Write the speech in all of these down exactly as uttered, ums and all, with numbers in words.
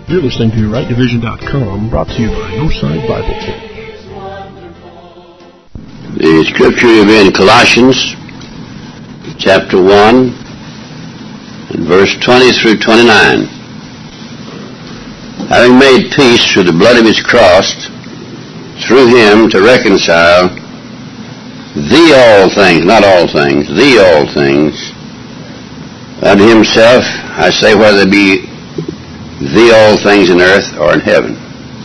You're listening to right division dot com, brought to you by Northside Bible Church. The scripture will be in Colossians chapter one and verse twenty through twenty-nine. Having made peace through the blood of his cross, through him to reconcile the all things, not all things, the all things, unto himself, I say whether it be the all things in earth or in heaven.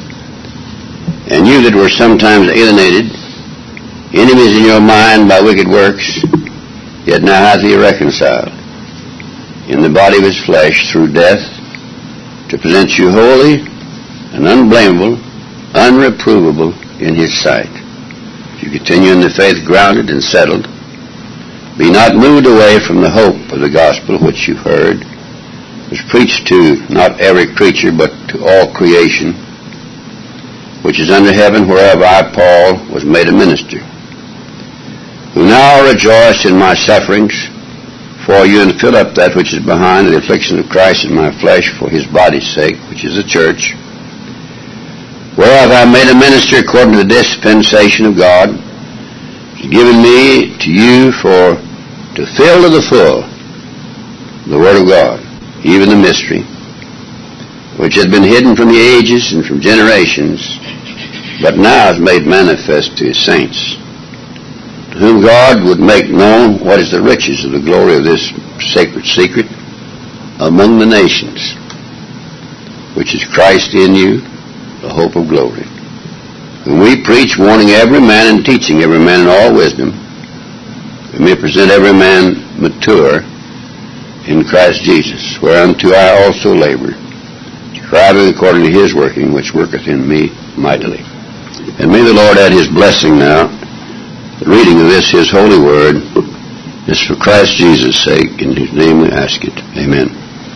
And you that were sometimes alienated, enemies in your mind by wicked works, yet now hath he reconciled in the body of his flesh through death, to present you holy and unblameable, unreprovable in his sight. If you continue in the faith, grounded and settled, be not moved away from the hope of the gospel which you heard, was preached to not every creature, but to all creation, which is under heaven, whereof I, Paul, was made a minister, who now rejoice in my sufferings for you, and fill up that which is behind the affliction of Christ in my flesh for his body's sake, which is the church, whereof I made a minister according to the dispensation of God, which is given me to you for to fill to the full the word of God, even the mystery, which had been hidden from the ages and from generations, but now is made manifest to his saints, to whom God would make known what is the riches of the glory of this sacred secret among the nations, which is Christ in you, the hope of glory, whom we preach, warning every man and teaching every man in all wisdom, we may present every man mature in Christ Jesus, whereunto I also labor, striving according to his working, which worketh in me mightily. And may the Lord add his blessing now. The reading of this, his holy word, is for Christ Jesus' sake. In his name we ask it. Amen.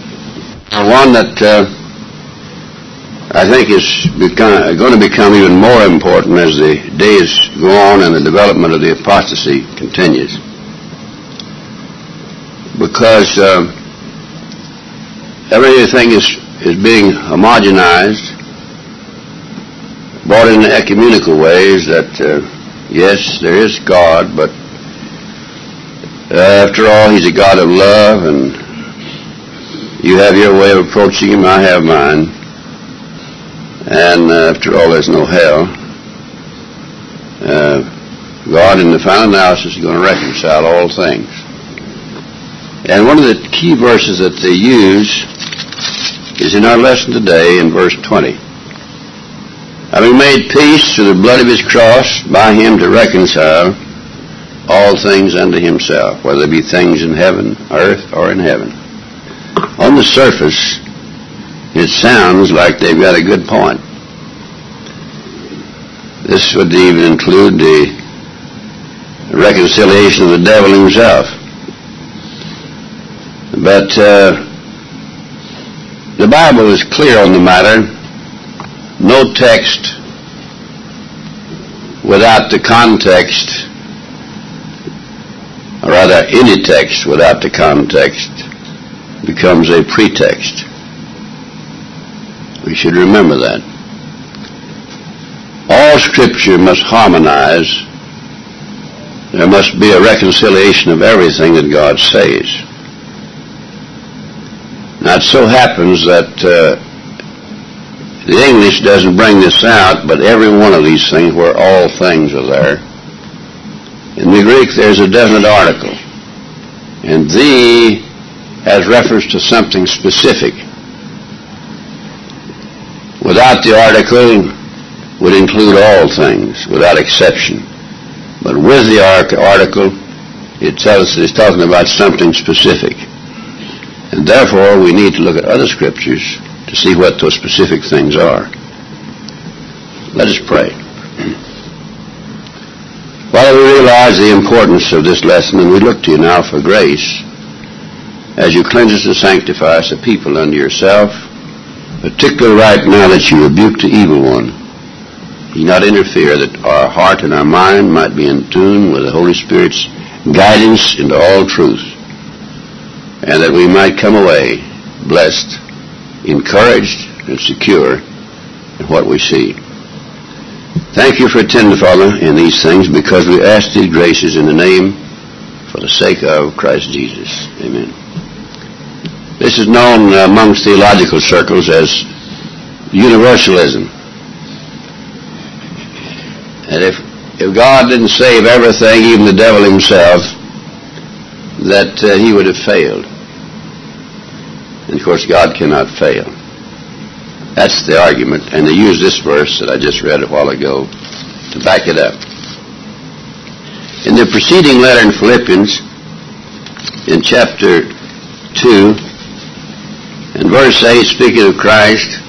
One that uh, I think is become, going to become even more important as the days go on and the development of the apostasy continues. Because uh, everything is, is being homogenized, brought in ecumenical ways that, uh, yes, there is God, but uh, after all, he's a God of love, and you have your way of approaching him, I have mine. And uh, after all, there's no hell. Uh, God, in the final analysis, is going to reconcile all things. And one of the key verses that they use is in our lesson today in verse twenty. Having made peace through the blood of his cross, by him to reconcile all things unto himself, whether it be things in heaven, earth, or in heaven. On the surface, it sounds like they've got a good point. This would even include the reconciliation of the devil himself. But uh, the Bible is clear on the matter. No text without the context, or rather any text without the context, becomes a pretext. We should remember that. All Scripture must harmonize. There must be a reconciliation of everything that God says. Now, it so happens that uh, the English doesn't bring this out, but every one of these things, where all things are there. In the Greek, there's a definite article. And the has reference to something specific. Without the article would include all things, without exception. But with the article, it tells us it's talking about something specific. And therefore, we need to look at other scriptures to see what those specific things are. Let us pray. Father, we realize the importance of this lesson, and we look to you now for grace as you cleanse us and sanctify us, a people unto yourself, particularly right now that you rebuke the evil one. You not interfere, that our heart and our mind might be in tune with the Holy Spirit's guidance into all truth, and that we might come away blessed, encouraged, and secure in what we see. Thank you for attending, Father, in these things, because we ask these graces in the name, for the sake of Christ Jesus. Amen. This is known amongst theological circles as universalism. And if, if God didn't save everything, even the devil himself, that uh, he would have failed. And of course, God cannot fail. That's the argument, and they use this verse that I just read a while ago to back it up. In the preceding letter in Philippians, in chapter two, in verse eight, speaking of Christ,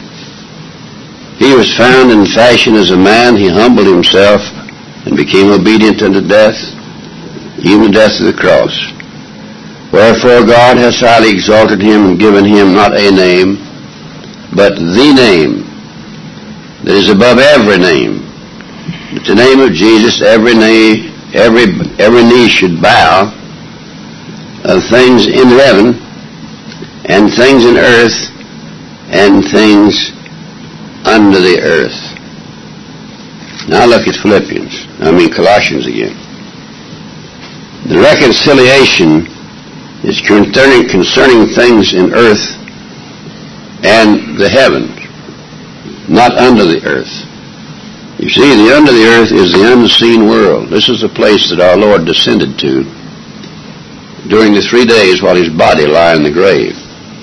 he was found in fashion as a man, he humbled himself and became obedient unto death, even the death of the cross. Wherefore God has highly exalted him and given him not a name, but the name that is above every name. At the name of Jesus, every knee, every every knee should bow, of things in heaven, and things in earth, and things under the earth. Now look at Philippians. I mean Colossians again. The reconciliation is concerning, concerning things in earth and the heavens, not under the earth. You see, the under the earth is the unseen world. This is the place that our Lord descended to during the three days while his body lay in the grave,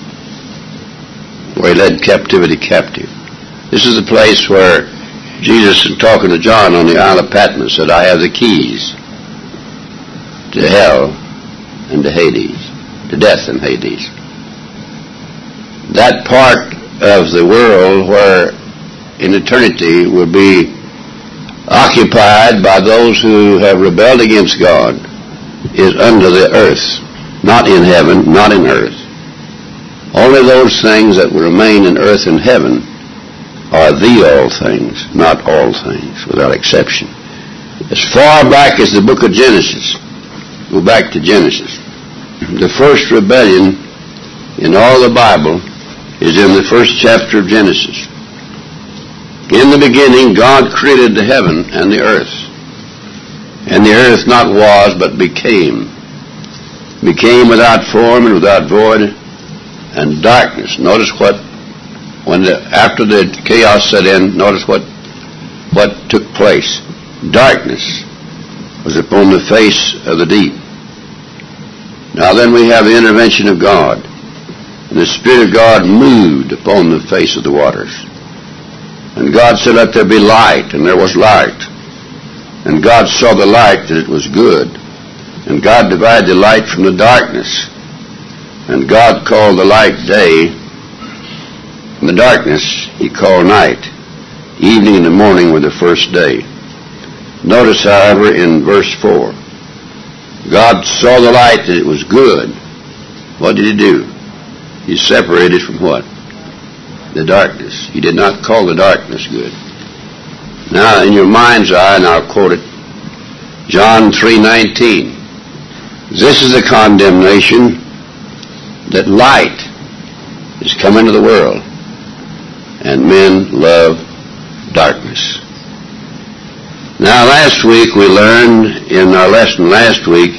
where he led captivity captive. This is the place where Jesus, in talking to John on the Isle of Patmos, said, I have the keys to hell and to Hades, to death and Hades. That part of the world where in eternity will be occupied by those who have rebelled against God is under the earth, not in heaven, not in earth. Only those things that will remain in earth and heaven are the all things, not all things, without exception. As far back as the book of Genesis, go back to Genesis, the first rebellion in all the Bible is in the first chapter of Genesis. In the beginning, God created the heaven and the earth. And the earth not was, but became. Became without form and without void, and darkness. Notice what, when the, after the chaos set in, notice what, what took place. Darkness was upon the face of the deep. Now then we have the intervention of God. And the Spirit of God moved upon the face of the waters. And God said, let there be light, and there was light. And God saw the light that it was good. And God divided the light from the darkness. And God called the light day, and the darkness he called night. Evening and the morning were the first day. Notice, however, in verse four, God saw the light that it was good. What did he do? He separated from what? The darkness. He did not call the darkness good. Now, in your mind's eye, and I'll quote it, John three nineteen. This is the condemnation, that light is come into the world, and men love darkness. Now, last week we learned in our lesson last week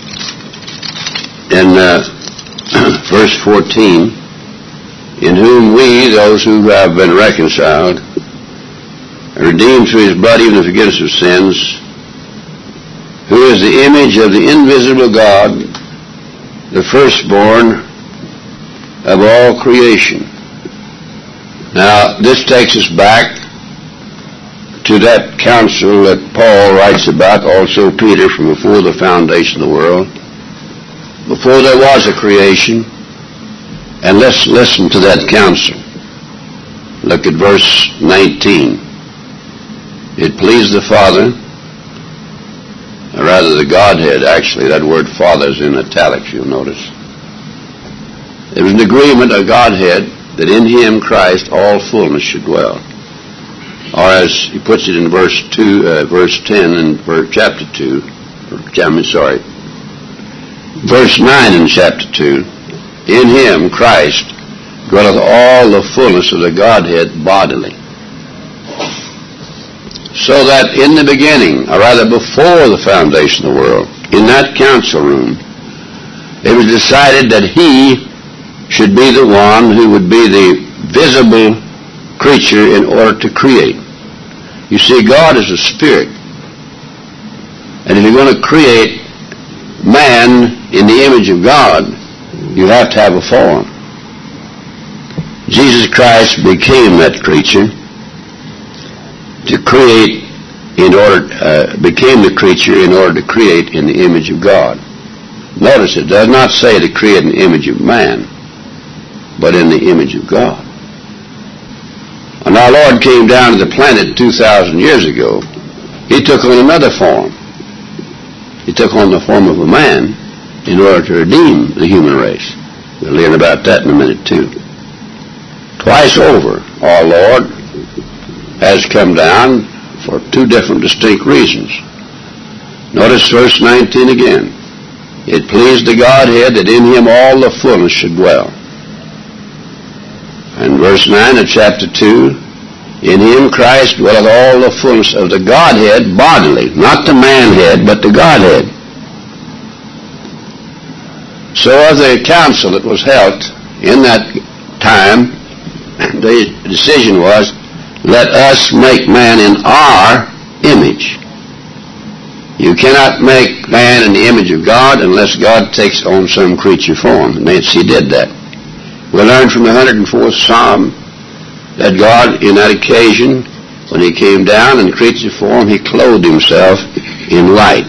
in uh, verse fourteen, in whom we, those who have been reconciled, redeemed through his blood, even the forgiveness of sins, who is the image of the invisible God, the firstborn of all creation. Now, this takes us back to that counsel that Paul writes about, also Peter, from before the foundation of the world, before there was a creation. And let's listen to that counsel. Look at verse nineteen. It pleased the Father, or rather the Godhead, actually. That word Father is in italics, you'll notice. There was an agreement of Godhead that in him, Christ, all fullness should dwell. Or as he puts it in verse two, uh, verse ten in verse, chapter two, I'm sorry, verse nine in chapter two, in him, Christ, dwelleth all the fullness of the Godhead bodily. So that in the beginning, or rather before the foundation of the world, in that council room, it was decided that he should be the one who would be the visible creature in order to create. You see, God is a spirit. And if you're going to create man in the image of God, you have to have a form. Jesus Christ became that creature to create in order, uh, became the creature in order to create in the image of God. Notice it does not say to create in the image of man, but in the image of God. When our Lord came down to the planet two thousand years ago, he took on another form. He took on the form of a man in order to redeem the human race. We'll learn about that in a minute too. Twice over, our Lord has come down for two different distinct reasons. Notice verse nineteen again. It pleased the Godhead that in him all the fullness should dwell. And verse nine of chapter two, in him Christ dwelleth all the fullness of the Godhead bodily, not the man-head, but the Godhead. So of the council that was held in that time, the decision was, let us make man in our image. You cannot make man in the image of God unless God takes on some creature form. And he did that. We learned from the one hundred fourth Psalm that God, in that occasion, when he came down in creature form, he clothed himself in light.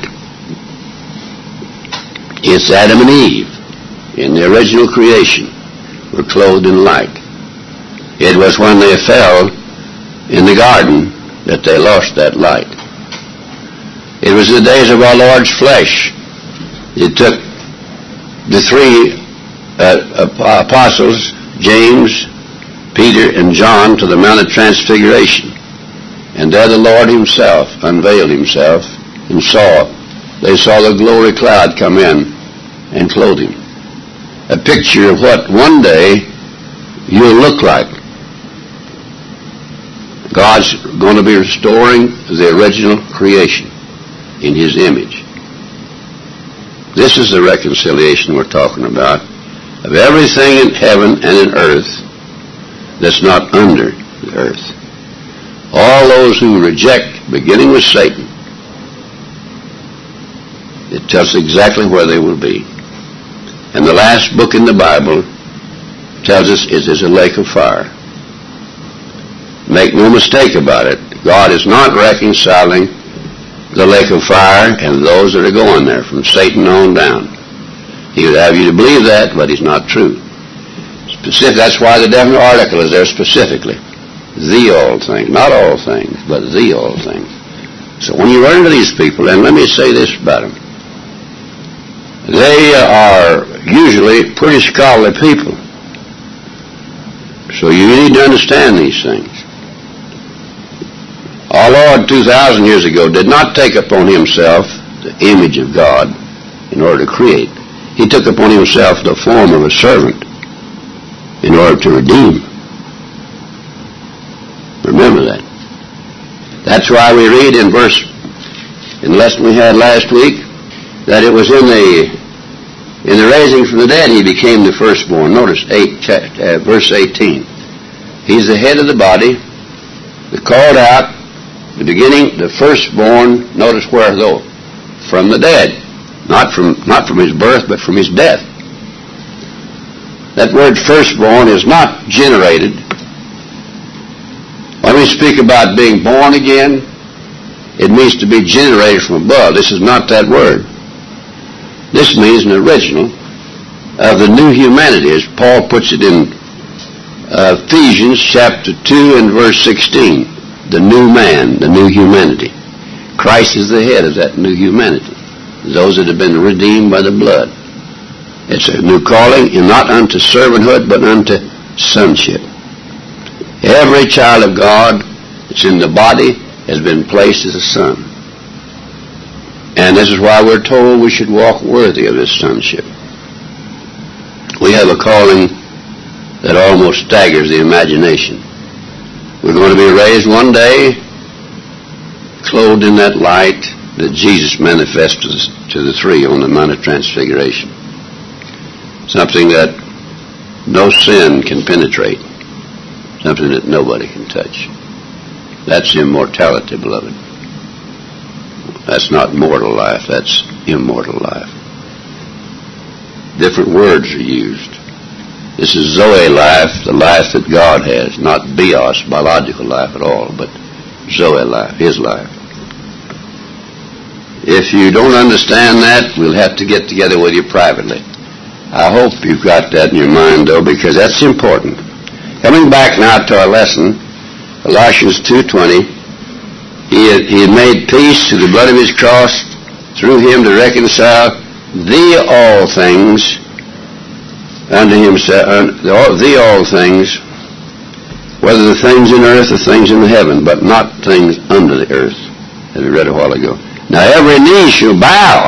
It's Adam and Eve, in the original creation, were clothed in light. It was when they fell in the garden that they lost that light. It was the days of our Lord's flesh. It took the three uh, apostles, James, Peter, and John, to the Mount of Transfiguration. And there the Lord himself unveiled himself and saw. They saw the glory cloud come in and clothe him. A picture of what one day you'll look like. God's going to be restoring the original creation in his image. This is the reconciliation we're talking about, of everything in heaven and in earth that's not under the earth. All those who reject, beginning with Satan, it tells exactly where they will be. And the last book in the Bible tells us it is a lake of fire. Make no mistake about it, God is not reconciling the lake of fire and those that are going there, from Satan on down. He would have you to believe that, but he's not true. Specific, that's why the definite article is there specifically. The all things, not all things, but the all things. So when you run into these people, and let me say this about them, they are usually pretty scholarly people. So you need to understand these things. Our Lord two thousand years ago did not take upon himself the image of God in order to create. He took upon himself the form of a servant in order to redeem. Remember that. That's why we read in verse, in the lesson we had last week, that it was in the in the raising from the dead he became the firstborn. Notice eight, uh, verse eighteen. He's the head of the body, the called out, the beginning, the firstborn. Notice where though? From the dead. Not from not from his birth, but from his death. That word firstborn is not generated. When we speak about being born again, it means to be generated from above. This is not that word. This means an original of the new humanity, as Paul puts it in uh, Ephesians chapter two and verse sixteen. The new man, the new humanity. Christ is the head of that new humanity. Those that have been redeemed by the blood. It's a new calling, and not unto servanthood, but unto sonship. Every child of God that's in the body has been placed as a son. And this is why we're told we should walk worthy of this sonship. We have a calling that almost staggers the imagination. We're going to be raised one day, clothed in that light that Jesus manifested to the three on the Mount of Transfiguration. Something that no sin can penetrate. Something that nobody can touch. That's immortality, beloved. That's not mortal life. That's immortal life. Different words are used. This is Zoe life, the life that God has, not bios, biological life at all, but Zoe life, His life. If you don't understand that, we'll have to get together with you privately. I hope you've got that in your mind, though, because that's important. Coming back now to our lesson, Colossians two twenty, he had, he had made peace through the blood of His cross, through Him to reconcile the all things unto Himself, the all things, whether the things in earth or things in heaven, but not things under the earth, as we read a while ago. Now every knee shall bow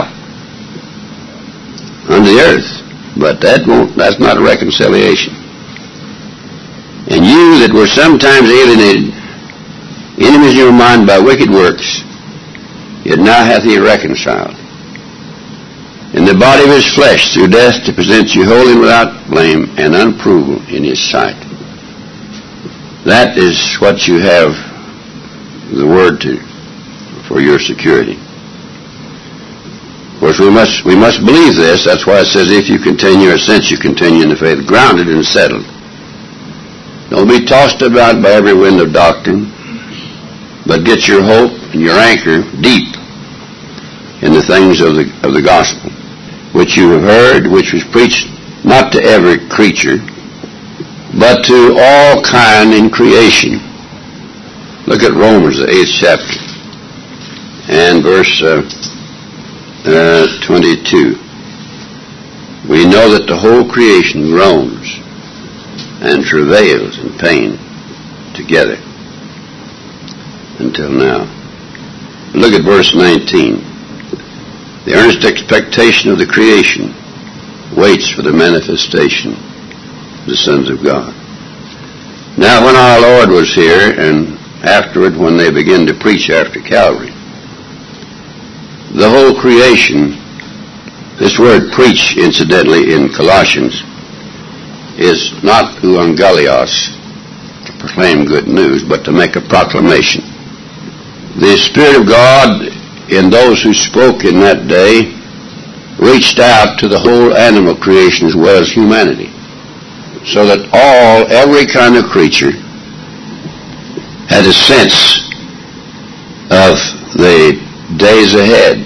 under the earth, but that won't, that's not a reconciliation. And you that were sometimes alienated, enemies in your mind by wicked works, yet now hath He reconciled in the body of His flesh through death to present you holy and without blame and unreprovable in His sight. That is what you have the Word to for your security. Of course, we must we must believe this. That's why it says, if you continue, or since you continue in the faith, grounded and settled. Don't be tossed about by every wind of doctrine, but get your hope and your anchor deep in the things of the of the gospel, which you have heard, which was preached not to every creature, but to all kind in creation. Look at Romans, the eighth chapter, and verse uh, uh, twenty-two. We know that the whole creation groans and travails in pain together until now. Look at verse nineteen. The earnest expectation of the creation waits for the manifestation of the sons of God. Now, when our Lord was here, and afterward when they began to preach after Calvary, the whole creation, this word preach, incidentally, in Colossians, is not euangelios, to proclaim good news, but to make a proclamation. The Spirit of God in those who spoke in that day reached out to the whole animal creation as well as humanity, so that all, every kind of creature had a sense of the days ahead.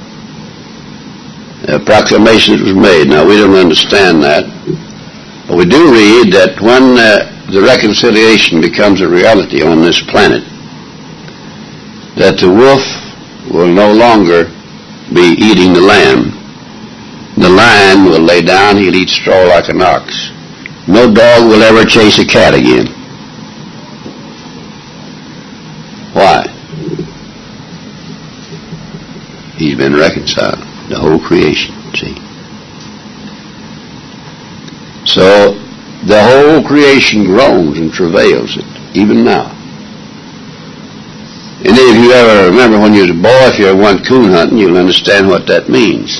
A proclamation was made. Now, we don't understand that, but we do read that when uh, the reconciliation becomes a reality on this planet, that the wolf will no longer be eating the lamb. The lion will lay down, he'll eat straw like an ox. No dog will ever chase a cat again. Why? He's been reconciled. The whole creation, see. So, the whole creation groans and travails it, even now. And if you ever remember when you was a boy, if you ever went coon hunting, you'll understand what that means.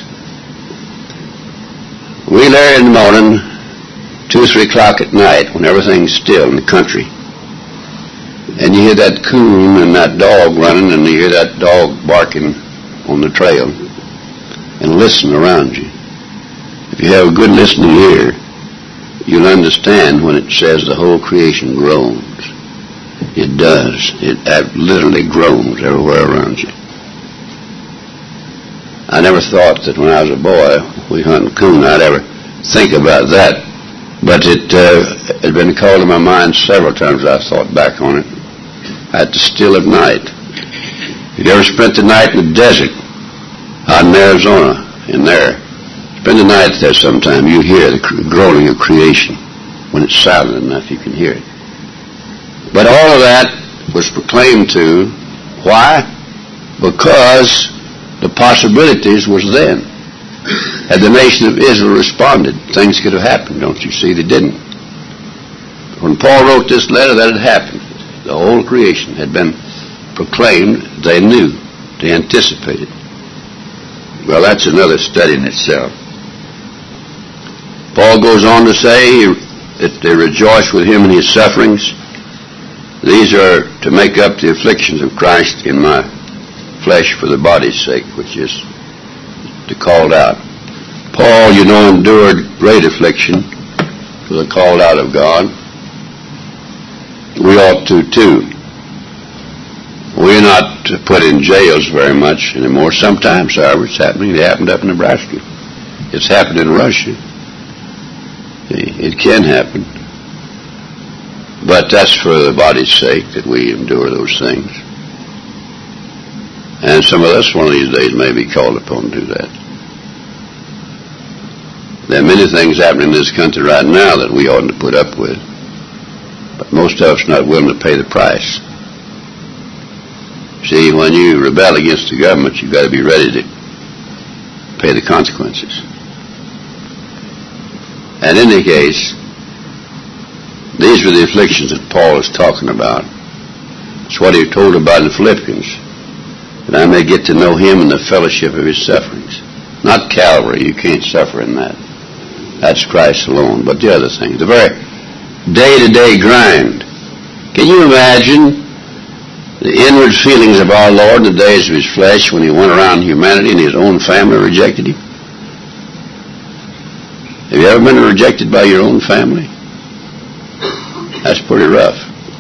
We there in the morning, two or three o'clock at night, when everything's still in the country, and you hear that coon and that dog running, and you hear that dog barking on the trail, and listen around you. If you have a good listening ear, you'll understand when it says the whole creation groans. It does. It literally groans everywhere around you. I never thought that when I was a boy, we hunted coon, I'd ever think about that. But it uh, had been called to my mind several times. I thought back on it. At the still of night. If you ever spent the night in the desert, out in Arizona, in there, spend the night there sometime, you hear the groaning of creation. When it's silent enough, you can hear it. But all of that was proclaimed to, why? Because the possibilities was then. Had the nation of Israel responded, things could have happened, don't you see? They didn't. when Paul wrote this letter, that had happened. The whole creation had been proclaimed. They knew. They anticipated. Well, that's another study in itself. Paul goes on to say that they rejoice with him in his sufferings. These are to make up the afflictions of Christ in my flesh for the body's sake, which is to called out. Paul, you know, endured great affliction for the called out of God. We ought to, too. We're not put in jails very much anymore. Sometimes, however, it's happening. It happened up in Nebraska. It's happened in Russia. It can happen. But that's for the body's sake that we endure those things. And some of us one of these days may be called upon to do that. There are many things happening in this country right now that we oughtn't to put up with. But most of us are not willing to pay the price. See, when you rebel against the government, you've got to be ready to pay the consequences. And in any case, these were the afflictions that Paul is talking about. It's what he told about in Philippians, that I may get to know him in the fellowship of his sufferings. Not Calvary, you can't suffer in that. That's Christ alone. But the other things, the very day-to-day grind. Can you imagine the inward feelings of our Lord in the days of his flesh when he went around humanity and his own family rejected him? Have you ever been rejected by your own family? That's pretty rough.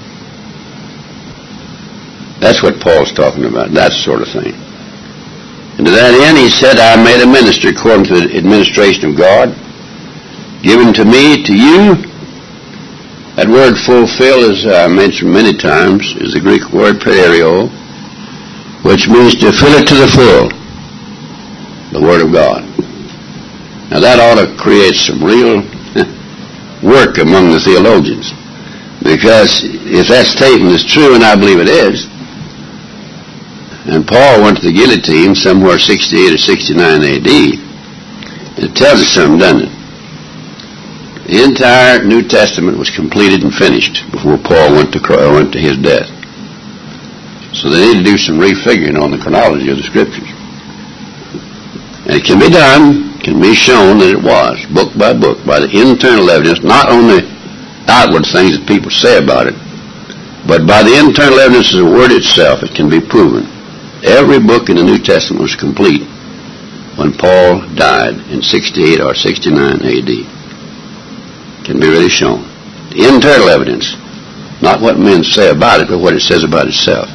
That's what Paul's talking about, that sort of thing. And to that end, he said, I made a minister according to the administration of God, given to me, to you. That word fulfill, as I mentioned many times, is the Greek word perio, which means to fill it to the full, the Word of God. Now that ought to create some real work among the theologians, because if that statement is true, and I believe it is, and Paul went to the guillotine somewhere sixty-eight or sixty-nine A D, it tells us something, doesn't it? The entire New Testament was completed and finished before Paul went to went to his death. So they need to do some refiguring on the chronology of the Scriptures. And it can be done, can be shown that it was, book by book, by the internal evidence, not on the outward things that people say about it, but by the internal evidence of the Word itself. It can be proven. Every book in the New Testament was complete when Paul died in sixty-eight or sixty-nine A D. Can be really shown. The internal evidence, not what men say about it, but what it says about itself.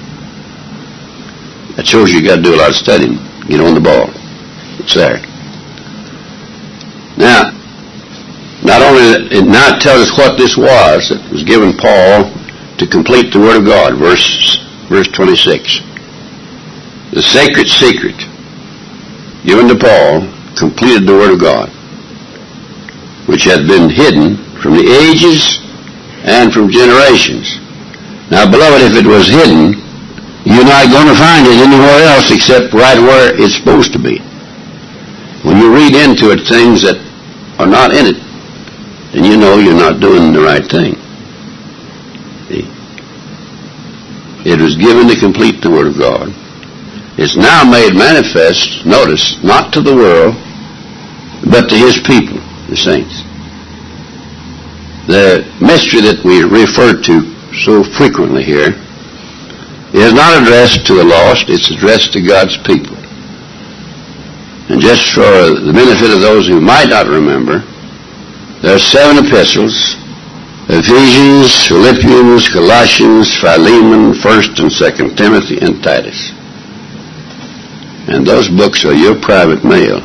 That shows you got to do a lot of studying. Get on the ball. It's there. Now, not only it now tells us what this was that was given Paul to complete the Word of God, verse verse twenty-six. The sacred secret given to Paul completed the Word of God, which had been hidden from the ages and from generations. Now, beloved, if it was hidden, you're not going to find it anywhere else except right where it's supposed to be. When you read into it things that are not in it, then you know you're not doing the right thing. See? It was given to complete the Word of God. It's now made manifest, notice, not to the world, but to His people, the saints. The mystery that we refer to so frequently here is not addressed to the lost, it's addressed to God's people. And just for the benefit of those who might not remember, there are seven epistles: Ephesians, Philippians, Colossians, Philemon, First and Second Timothy, and Titus. And those books are your private mail.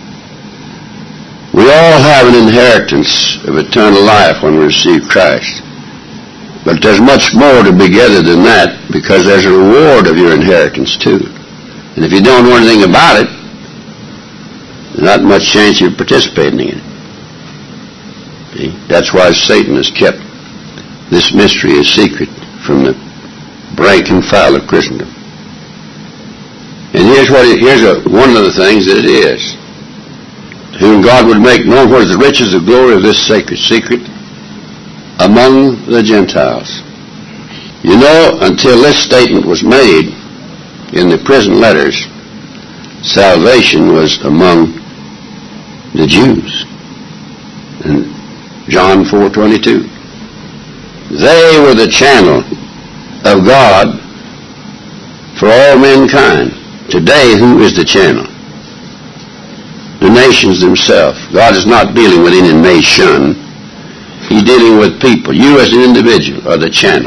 We all have an inheritance of eternal life when we receive Christ. But there's much more to be gathered than that, because there's a reward of your inheritance too. And if you don't know anything about it, there's not much chance of participating in it. See? That's why Satan has kept this mystery a secret from the rank and file of Christendom. And here's what it, here's a, one of the things that it is. Whom God would make known what is the riches of glory of this sacred secret, among the Gentiles. You know, until this statement was made in the prison letters, salvation was among the Jews. In John four twenty-two. They were the channel of God for all mankind. Today, who is the channel? The nations themselves. God is not dealing with any nation. He's dealing with people. You as an individual are the channel.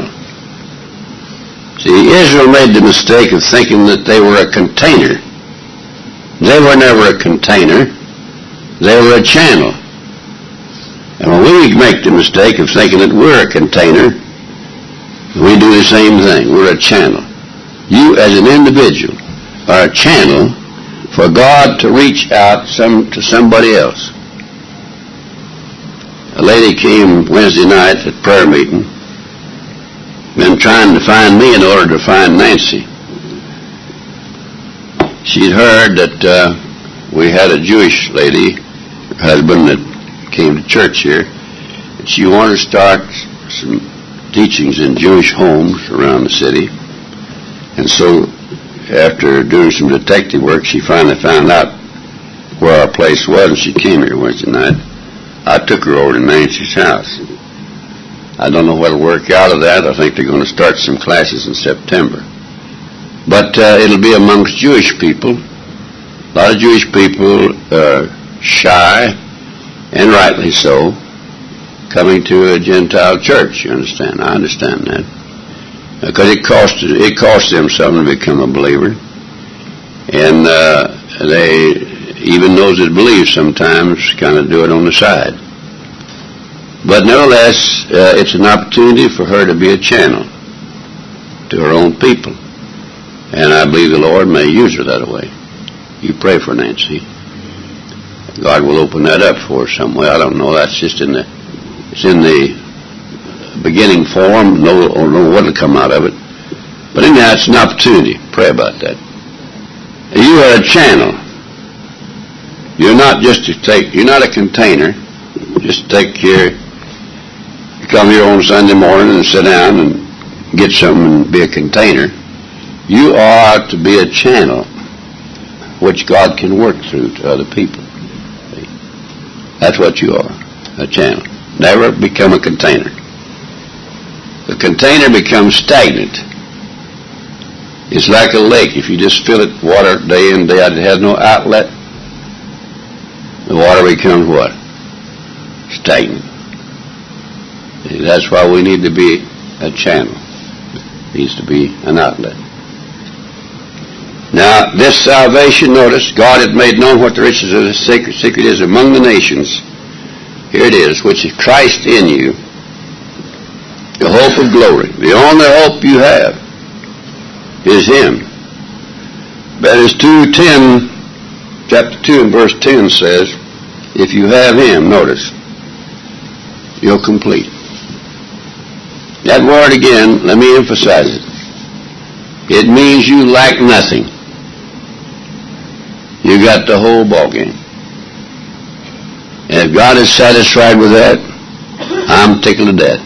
See, Israel made the mistake of thinking that they were a container. They were never a container. They were a channel. And when we make the mistake of thinking that we're a container, we do the same thing. We're a channel. You as an individual are a channel for God to reach out some to somebody else. A lady came Wednesday night at prayer meeting, been trying to find me in order to find Nancy. She'd heard that uh, we had a Jewish lady, her husband, that came to church here, and she wanted to start some teachings in Jewish homes around the city. And so after doing some detective work, she finally found out where our place was, and she came here Wednesday night. I took her over to Nancy's house. I don't know what'll work out of that. I think they're going to start some classes in September. But uh, it'll be amongst Jewish people. A lot of Jewish people are shy, and rightly so, coming to a Gentile church. You understand? I understand that. Because it cost, it cost them something to become a believer. And uh, they, even those that believe sometimes, kind of do it on the side. But nevertheless, uh, it's an opportunity for her to be a channel to her own people. And I believe the Lord may use her that way. You pray for Nancy. God will open that up for her some way. I don't know. That's just in the, it's in the beginning form. No, or know what will come out of it. But anyhow, it's an opportunity. Pray about that. You are a channel. You're not just to take, you're not a container. Just take care, you come here on Sunday morning and sit down and get something and be a container. You are to be a channel which God can work through to other people. That's what you are, a channel. Never become a container. The container becomes stagnant. It's like a lake. If you just fill it water day in, day out, it has no outlet. The water becomes what? Stagnant. That's why we need to be a channel. It needs to be an outlet. Now, this salvation, notice, God had made known what the riches of the secret, secret is among the nations. Here it is, which is Christ in you, the hope of glory. The only hope you have is Him. But as two ten, chapter two and verse ten says, if you have Him, notice, you're complete. That word again, let me emphasize it. It means you lack nothing. You got the whole ballgame. And if God is satisfied with that, I'm tickled to death.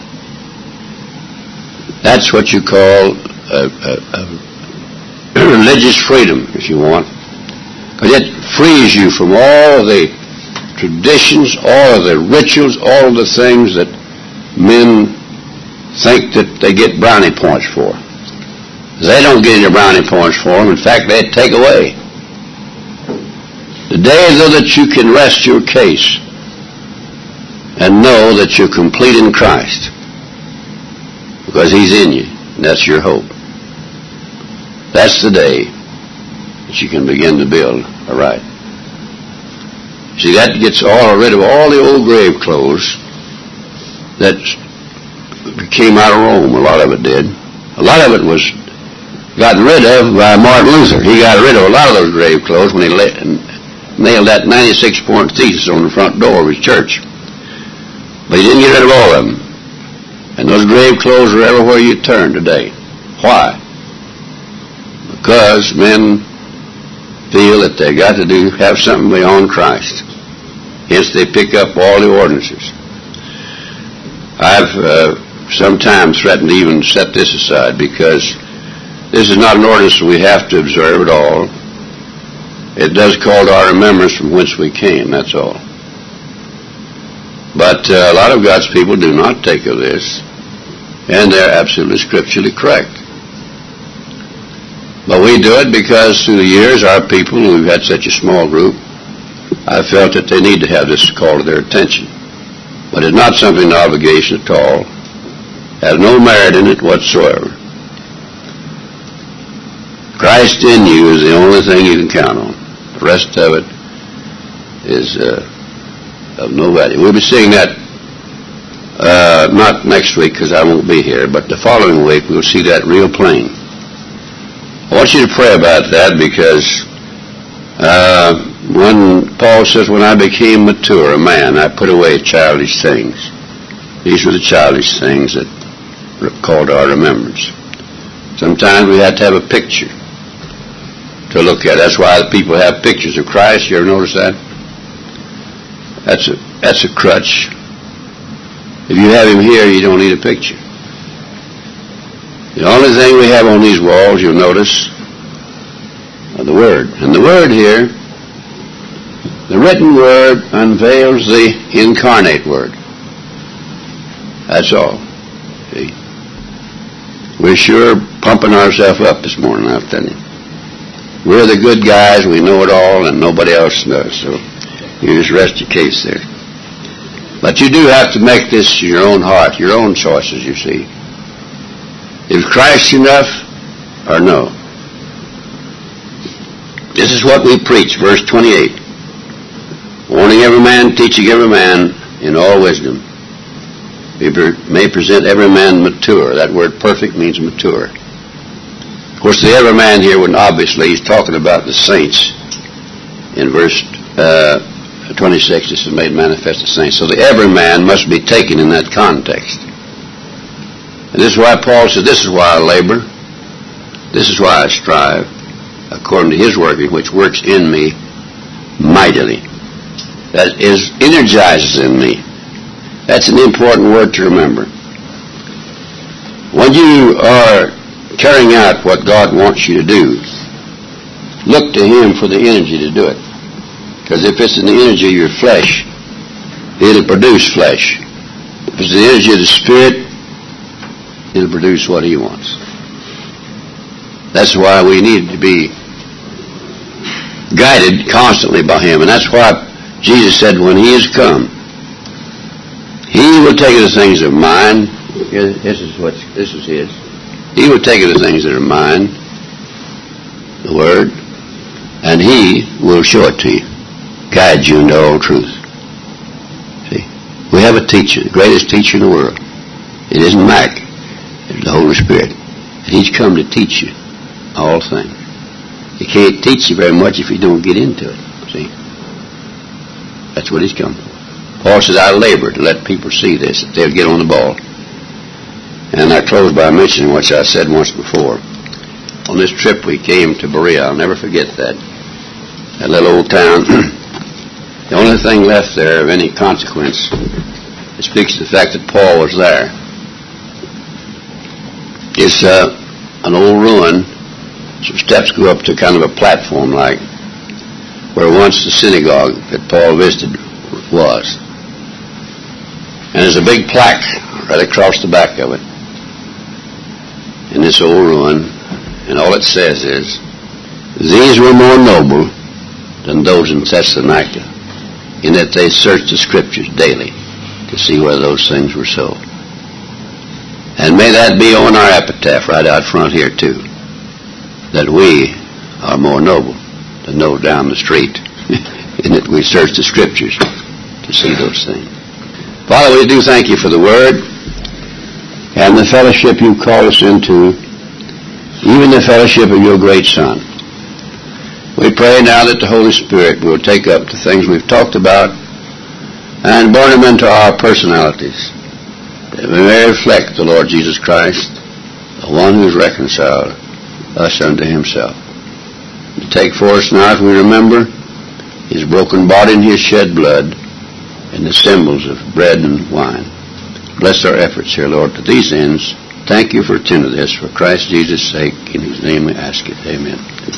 That's what you call a, a, a religious freedom, if you want. Because it frees you from all the traditions, all of the rituals, all of the things that men think that they get brownie points for. They don't get any brownie points for them. In fact, they take away. The day though that you can rest your case and know that you're complete in Christ because He's in you, and that's your hope. That's the day that you can begin to build aright. See, that gets all rid of all the old grave clothes that came out of Rome. A lot of it did. A lot of it was gotten rid of by Martin Luther. He got rid of a lot of those grave clothes when he let, nailed that ninety-six point thesis on the front door of his church. But he didn't get rid of all of them. And those grave clothes are everywhere you turn today. Why? Because men feel that they got to do have something beyond Christ. Hence they pick up all the ordinances. I've uh, sometimes threatened to even set this aside because this is not an ordinance that we have to observe at all. It does call to our remembrance from whence we came, that's all. But uh, a lot of God's people do not take of this, and they're absolutely scripturally correct. But we do it because through the years, our people, we've had such a small group, I felt that they need to have this call to their attention. But it's not something of obligation at all. Has no merit in it whatsoever. Christ in you is the only thing you can count on. The rest of it is uh, of no value. We'll be seeing that uh, not next week because I won't be here, but the following week we'll see that real plain. I want you to pray about that because uh, when Paul says, when I became mature, a man, I put away childish things. These were the childish things that were called to our remembrance. Sometimes we have to have a picture to look at. That's why the people have pictures of Christ. You ever notice that? That's a, that's a crutch. If you have him here, you don't need a picture. The only thing we have on these walls, you'll notice, are the Word. And the Word here, the written Word unveils the incarnate Word. That's all. See? We're sure pumping ourselves up this morning, I'll tell you. We're the good guys, we know it all, and nobody else knows. So you just rest your case there. But you do have to make this your own heart, your own choices, you see. Is Christ enough or no? This is what we preach, verse twenty-eight. Warning every man, teaching every man in all wisdom. We may present every man mature. That word perfect means mature. Of course, the every man here, when obviously he's talking about the saints. In verse uh, twenty-six, this is made manifest the saints. So the every man must be taken in that context. And this is why Paul said, this is why I labor. This is why I strive, according to his working, which works in me mightily. That is, energizes in me. That's an important word to remember. When you are carrying out what God wants you to do, look to him for the energy to do it. Because if it's in the energy of your flesh, it'll produce flesh. If it's the energy of the Spirit, it'll produce what he wants. That's why we need to be guided constantly by him. And that's why Jesus said, when he is come, he will take the things of mine. This is what this is his. He will take the things that are mine, the Word, and he will show it to you, guide you into all truth. See, we have a teacher, the greatest teacher in the world. It isn't Mac. It's the Holy Spirit. And he's come to teach you all things. He can't teach you very much if you don't get into it. See? That's what he's come for. Paul says, I labor to let people see this, that they'll get on the ball. And I close by mentioning what I said once before. On this trip we came to Berea. I'll never forget that. That little old town. The only thing left there of any consequence, it speaks to the fact that Paul was there. It's uh, an old ruin. Some steps go up to kind of a platform like where once the synagogue that Paul visited was. And there's a big plaque right across the back of it in this old ruin, and all it says is, these were more noble than those in Thessalonica, in that they searched the Scriptures daily to see whether those things were so. And may that be on our epitaph right out front here too, that we are more noble than those down the street, in that we search the Scriptures to see those things. Father, we do thank you for the Word and the fellowship you call us into, even the fellowship of your great Son. We pray now that the Holy Spirit will take up the things we've talked about and burn them into our personalities, that we may reflect the Lord Jesus Christ, the one who has reconciled us unto himself. To take for us now, if we remember, his broken body and his shed blood, and the symbols of bread and wine. Bless our efforts here, Lord, to these ends. Thank you for attending this. For Christ Jesus' sake, in His name we ask it. Amen.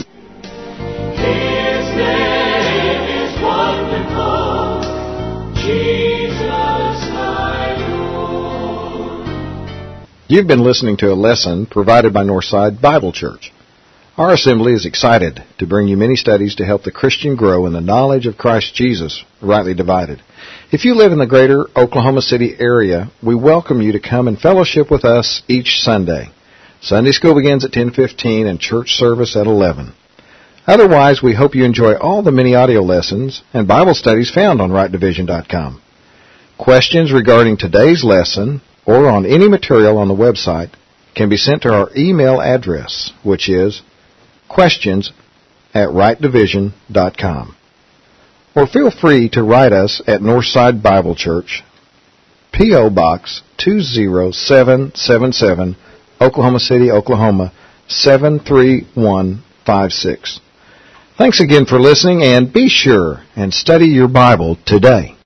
His name is wonderful, Jesus my Lord. You've been listening to a lesson provided by Northside Bible Church. Our assembly is excited to bring you many studies to help the Christian grow in the knowledge of Christ Jesus, rightly divided. If you live in the greater Oklahoma City area, we welcome you to come and fellowship with us each Sunday. Sunday school begins at ten fifteen and church service at eleven. Otherwise, we hope you enjoy all the many audio lessons and Bible studies found on right division dot com. Questions regarding today's lesson or on any material on the website can be sent to our email address, which is questions at right division dot com. Or feel free to write us at Northside Bible Church, P O. Box two zero seven seven seven, Oklahoma City, Oklahoma seven three one five six. Thanks again for listening, and be sure and study your Bible today.